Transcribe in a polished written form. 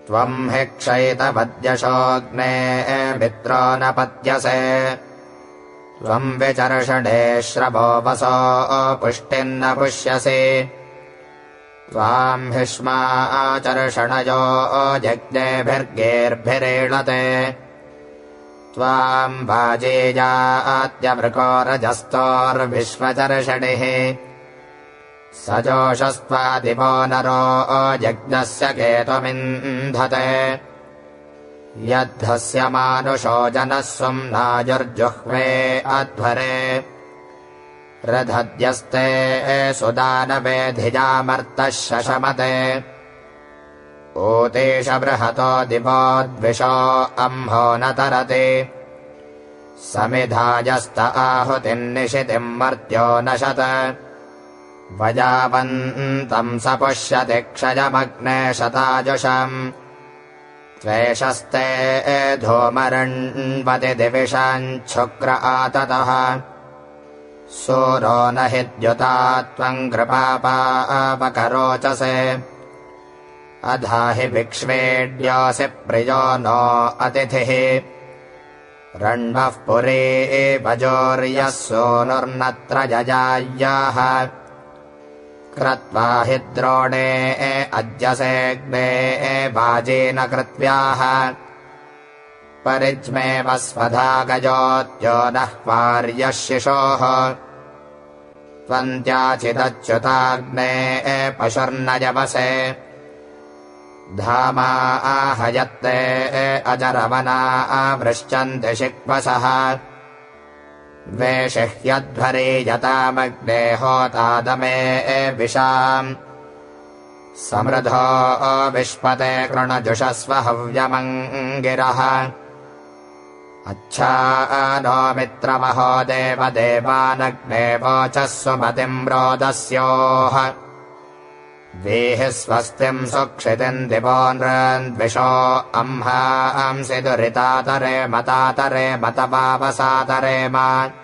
त्वम् हि क्षयितपद्यशोऽग्ने मित्रो न पद्यसे त्वम् विचर्षणे श्रवो वसो पुष्टिन्न पुष्यसि त्वाम् हिष्मा आचर्षणयो जज्ञेभिर्गेर्भिरीळते त्वाम् वाजेयात्यवृकोरजस्तोर्विश्वचर्षणिः सजोषस्त्वादिवो नरो यज्ञस्य केतुमिन्धते यद्धस्य मानुषो जनः सुम्नायुर्जुह्वे अध्वरे रथद्यस्ते सुदानवेधिजामर्तः शशमते ऊतेश बृहतो दिवो द्विषो अम्भो न तरति समिधायस्त आहुतिन्निशितिम् मर्त्यो नशत वजावन्तम् स पुष्यति क्षयमग्ने शताजुषम् त्वेषस्ते धूमरण्वति दिविषाञ्छुक्र आततः सूरो न हि द्युता त्वम् कृपापापकरोचसे अधाहि विक्ष्वेड्योऽसि प्रियो नो अतिथिः रण्वः पुरी भजोर्यः सूनुर्नत्र जजायाः क्रत्वा हि द्रोणे अज्यसेऽग्ने वाजेन कृत्व्याः परिज्मेव स्वधा गजोत्यो नः वार्यः शिशोः त्वन्त्याचिदच्युताग्ने पशुर्नजवसे धामा आहयत्ते अजरवना आवृश्चन्ति शिक्वसः वेशिह्यध्वरीयतामग्ने होतादमे विशाम् समृद्धो विश्पते कृणजुषस्व हव्यमङ्गिरः अच्छा नो मित्रमहो देवदेवानग्ने वोचः सुमतिम् रोदस्योः वीहि स्वस्तिम् सुक्षितिम् दिवो नृन्द्विषो अम्हांसि दुरितातरे मतातरे मतपावसातरे मा